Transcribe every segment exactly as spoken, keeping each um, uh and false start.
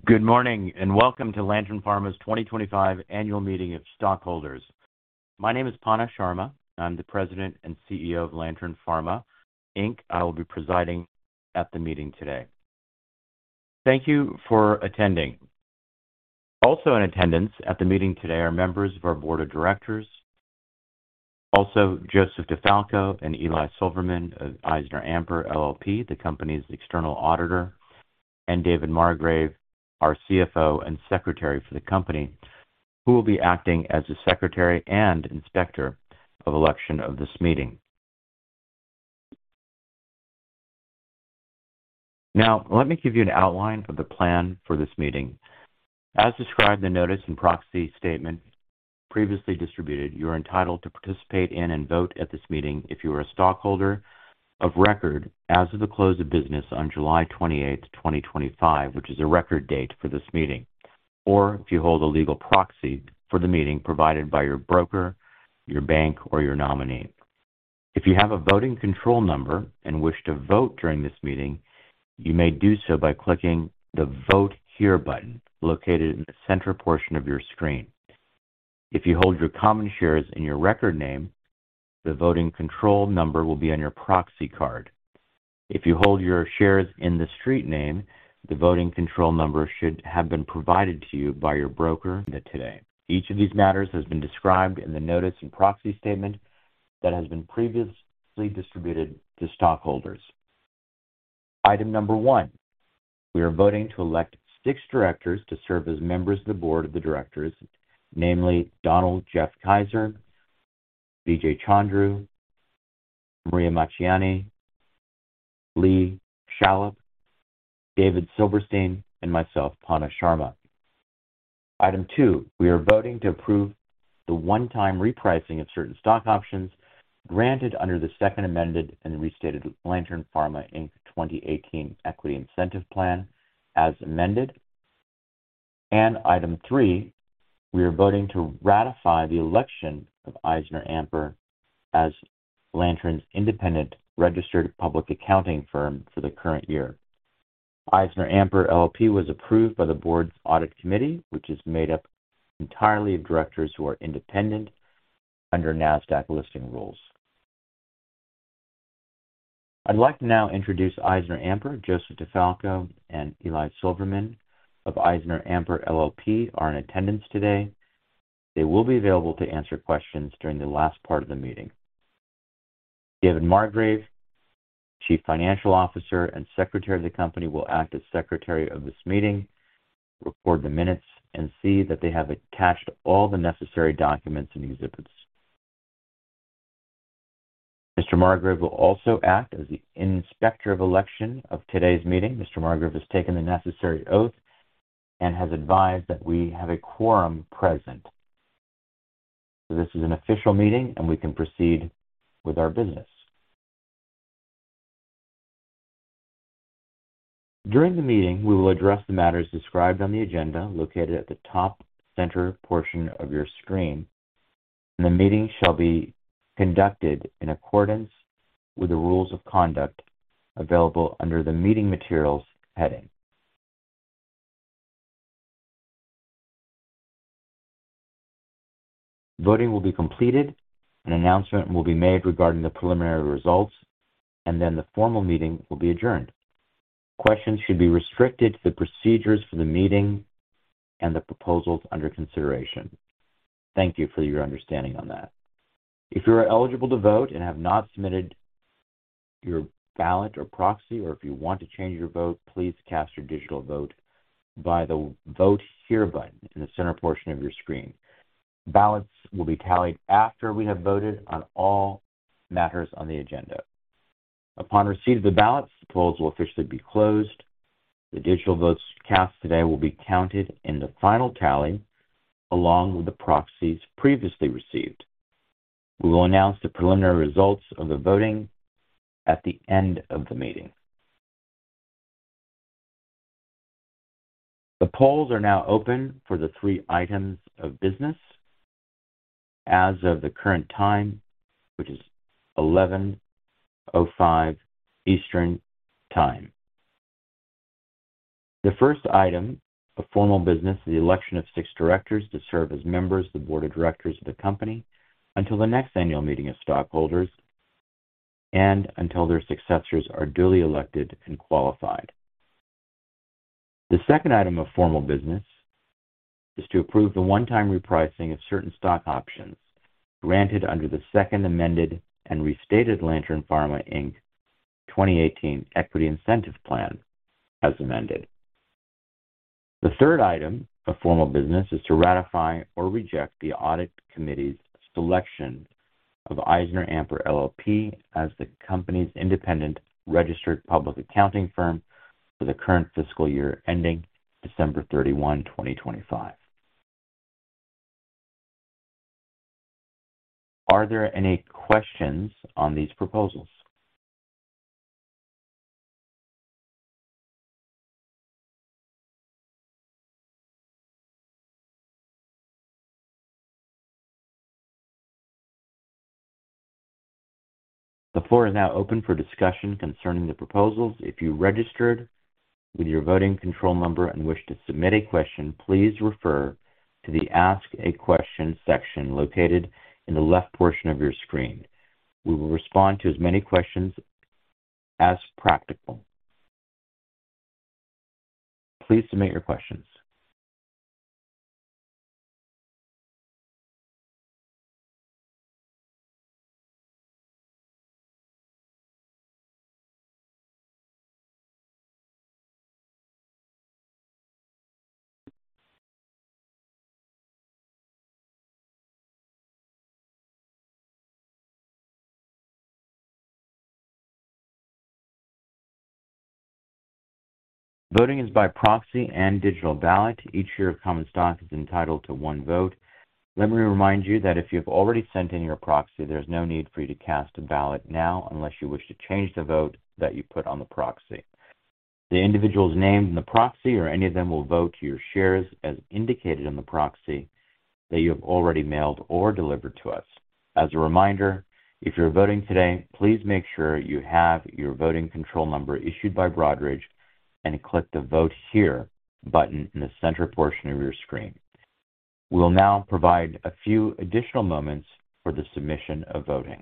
Good morning and welcome to Lantern Pharma's twenty twenty-five Annual Meeting of Stockholders. My name is Panna Sharma. I'm the President and C E O of Lantern Pharma, Incorporated. I will be presiding at the meeting today. Thank you for attending. Also in attendance at the meeting today are members of our Board of Directors, also Joseph DeFalco and Eli Silverman of EisnerAmper L L P, the company's external auditor, and David Margrave, our C F O and Secretary for the company, who will be acting as the Secretary and Inspector of Election of this meeting. Now, let me give you an outline of the plan for this meeting. As described in the notice and proxy statement previously distributed, you are entitled to participate in and vote at this meeting if you are a stockholder of record as of the close of business on July twenty-eighth, twenty twenty-five, which is a record date for this meeting, or if you hold a legal proxy for the meeting provided by your broker, your bank, or your nominee. If you have a voting control number and wish to vote during this meeting, you may do so by clicking the Vote Here button located in the center portion of your screen. If you hold your common shares in your record name, the voting control number will be on your proxy card. If you hold your shares in the street name, the voting control number should have been provided to you by your broker today. Each of these matters has been described in the notice and proxy statement that has been previously distributed to stockholders. Item number one, we are voting to elect six directors to serve as members of the Board of the Directors, namely Donald Jeff Kaiser, Vijay Chandru, Maria Macchiani, Lee Shalop, David Silverstein, and myself, Panna Sharma. Item two, we are voting to approve the one-time repricing of certain stock options granted under the Second Amended and Restated Lantern Pharma, Incorporated twenty eighteen Equity Incentive Plan as amended. And item three, we are voting to ratify the election of EisnerAmper as Lantern's independent registered public accounting firm for the current year. EisnerAmper L L P was approved by the board's audit committee, which is made up entirely of directors who are independent under NASDAQ listing rules. I'd like to now introduce EisnerAmper. Joseph DeFalco and Eli Silverman of EisnerAmper L L P are in attendance today. They will be available to answer questions during the last part of the meeting. David Margrave, Chief Financial Officer and Secretary of the company, will act as Secretary of this meeting, record the minutes, and see that they have attached all the necessary documents and exhibits. Mister Margrave will also act as the Inspector of Election of today's meeting. Mister Margrave has taken the necessary oath and has advised that we have a quorum present. So this is an official meeting, and we can proceed with our business. During the meeting, we will address the matters described on the agenda located at the top center portion of your screen, and the meeting shall be conducted in accordance with the rules of conduct available under the Meeting Materials heading. Voting will be completed, an announcement will be made regarding the preliminary results, and then the formal meeting will be adjourned. Questions should be restricted to the procedures for the meeting and the proposals under consideration. Thank you for your understanding on that. If you are eligible to vote and have not submitted your ballot or proxy, or if you want to change your vote, please cast your digital vote by the Vote Here button in the center portion of your screen. Ballots will be tallied after we have voted on all matters on the agenda. Upon receipt of the ballots, the polls will officially be closed. The digital votes cast today will be counted in the final tally along with the proxies previously received. We will announce the preliminary results of the voting at the end of the meeting. The polls are now open for the three items of business. As of the current time, which is eleven oh five Eastern Time. The first item of formal business is the election of six directors to serve as members of the board of directors of the company until the next annual meeting of stockholders and until their successors are duly elected and qualified. The second item of formal business is to approve the one-time repricing of certain stock options granted under the Second Amended and Restated Lantern Pharma, Incorporated twenty eighteen Equity Incentive Plan, as amended. The third item of formal business is to ratify or reject the Audit Committee's selection of EisnerAmper L L P as the company's independent registered public accounting firm for the current fiscal year ending December thirty-first, twenty twenty-five. Are there any questions on these proposals? The floor is now open for discussion concerning the proposals. If you registered with your voting control number and wish to submit a question, please refer to the Ask a Question section located in the left portion of your screen. We will respond to as many questions as practical. Please submit your questions. Voting is by proxy and digital ballot. Each share of common stock is entitled to one vote. Let me remind you that if you have already sent in your proxy, there's no need for you to cast a ballot now unless you wish to change the vote that you put on the proxy. The individuals named in the proxy or any of them will vote your shares as indicated in the proxy that you have already mailed or delivered to us. As a reminder, if you're voting today, please make sure you have your voting control number issued by Broadridge and click the Vote Here button in the center portion of your screen. We will now provide a few additional moments for the submission of voting.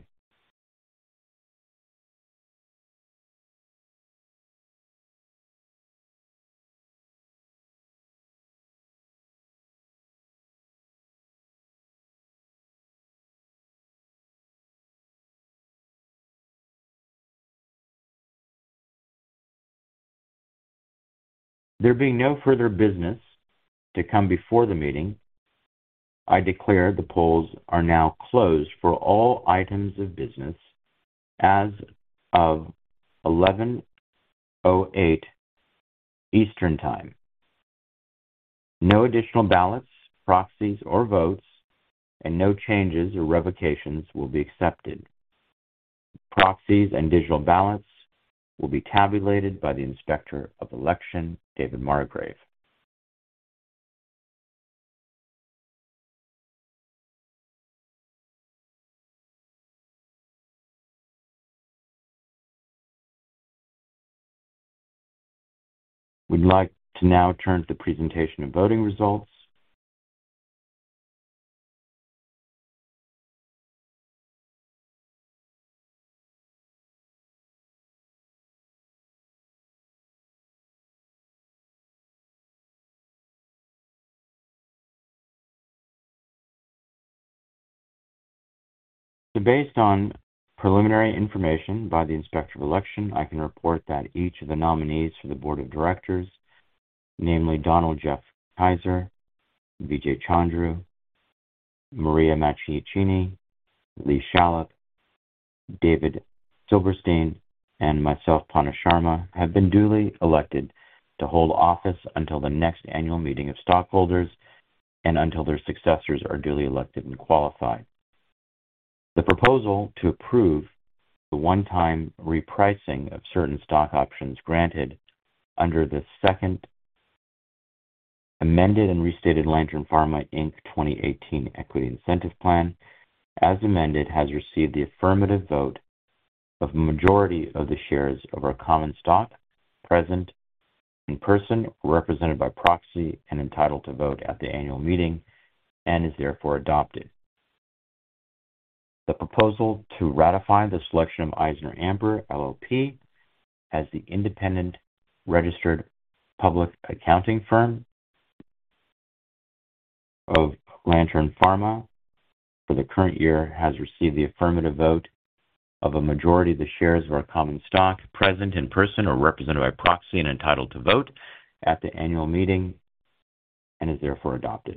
There being no further business to come before the meeting, I declare the polls are now closed for all items of business as of eleven oh eight Eastern Time. No additional ballots, proxies, or votes, and no changes or revocations will be accepted. Proxies and digital ballots will be tabulated by the Inspector of Election, David Margrave. We'd like to now turn to the presentation of voting results. So based on preliminary information by the Inspector of Election, I can report that each of the nominees for the Board of Directors, namely Donald Jeff Kaiser, Vijay Chandru, Maria Macchiacini, Lee Shallop, David Silverstein, and myself, Panna Sharma, have been duly elected to hold office until the next annual meeting of stockholders and until their successors are duly elected and qualified. The proposal to approve the one-time repricing of certain stock options granted under the Second Amended and Restated Lantern Pharma, Incorporated twenty eighteen Equity Incentive Plan, as amended, has received the affirmative vote of a majority of the shares of our common stock present in person or represented by proxy and entitled to vote at the annual meeting and is therefore adopted. The proposal to ratify the selection of EisnerAmper L L P as the independent registered public accounting firm of Lantern Pharma for the current year has received the affirmative vote of a majority of the shares of our common stock present in person or represented by proxy and entitled to vote at the annual meeting and is therefore adopted.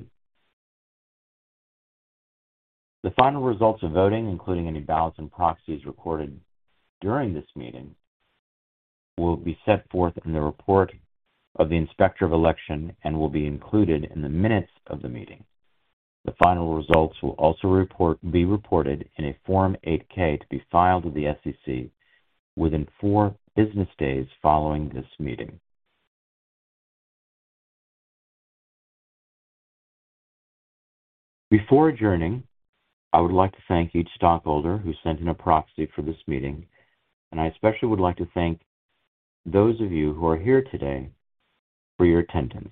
The final results of voting, including any ballots and proxies recorded during this meeting, will be set forth in the report of the Inspector of Election and will be included in the minutes of the meeting. The final results will also report, be reported in a Form eight K to be filed with the S E C within four business days following this meeting. Before adjourning, I would like to thank each stockholder who sent in a proxy for this meeting, and I especially would like to thank those of you who are here today for your attendance.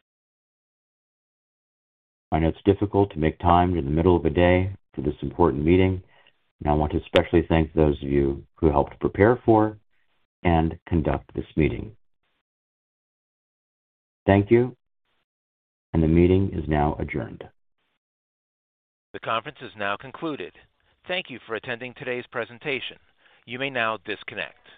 I know it's difficult to make time in the middle of a day for this important meeting, and I want to especially thank those of you who helped prepare for and conduct this meeting. Thank you, and the meeting is now adjourned. The conference is now concluded. Thank you for attending today's presentation. You may now disconnect.